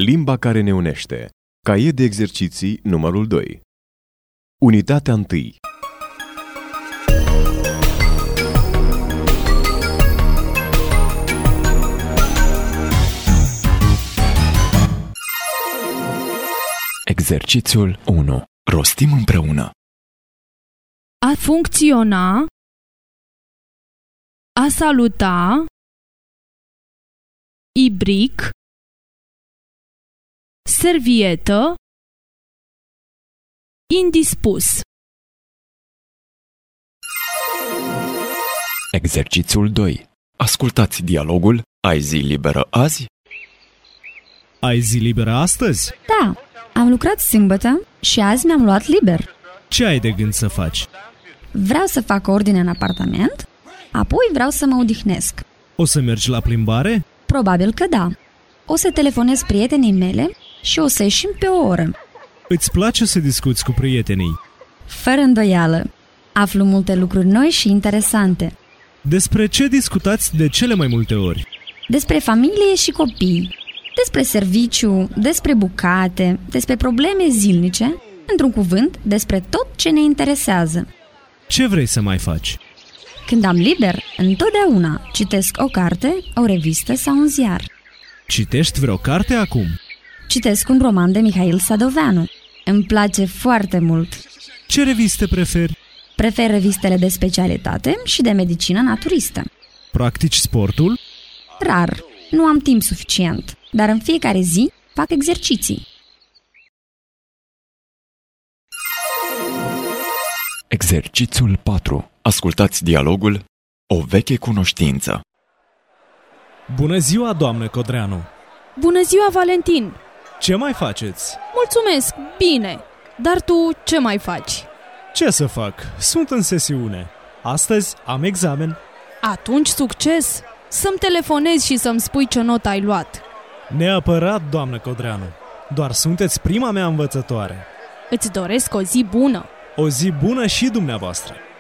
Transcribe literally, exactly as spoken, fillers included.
Limba care ne unește. Caiet de exerciții numărul doi. Unitatea întâi. Exercițiul unu. Rostim împreună. A funcționa, a saluta, ibric, servietă, indispus. Exercițiul doi. Ascultați dialogul. Ai zi liberă azi? Ai zi liberă astăzi? Da, am lucrat sâmbătă și azi mi-am luat liber. Ce ai de gând să faci? Vreau să fac ordine în apartament, apoi vreau să mă odihnesc. O să mergi la plimbare? Probabil că da. O să telefonez prietenii mele și o să ieșim pe o oră. Îți place să discuți cu prietenii? Fără îndoială. Aflu multe lucruri noi și interesante. Despre ce discutați de cele mai multe ori? Despre familie și copii, despre serviciu, despre bucate, despre probleme zilnice, într-un cuvânt, despre tot ce ne interesează. Ce vrei să mai faci? Când am liber, întotdeauna citesc o carte, o revistă sau un ziar. Citești vreo carte acum? Citesc un roman de Mihail Sadoveanu. Îmi place foarte mult. Ce reviste preferi? Prefer revistele de specialitate și de medicină naturistă. Practici sportul? Rar. Nu am timp suficient, dar în fiecare zi fac exerciții. Exercițiul patru. Ascultați dialogul. O veche cunoștință. Bună ziua, doamnă Codreanu! Bună ziua, Valentin! Ce mai faceți? Mulțumesc, bine! Dar tu ce mai faci? Ce să fac? Sunt în sesiune. Astăzi am examen. Atunci succes! Să-mi telefonezi și să-mi spui ce notă ai luat. Neapărat, doamnă Codreanu. Doar sunteți prima mea învățătoare. Îți doresc o zi bună! O zi bună și dumneavoastră!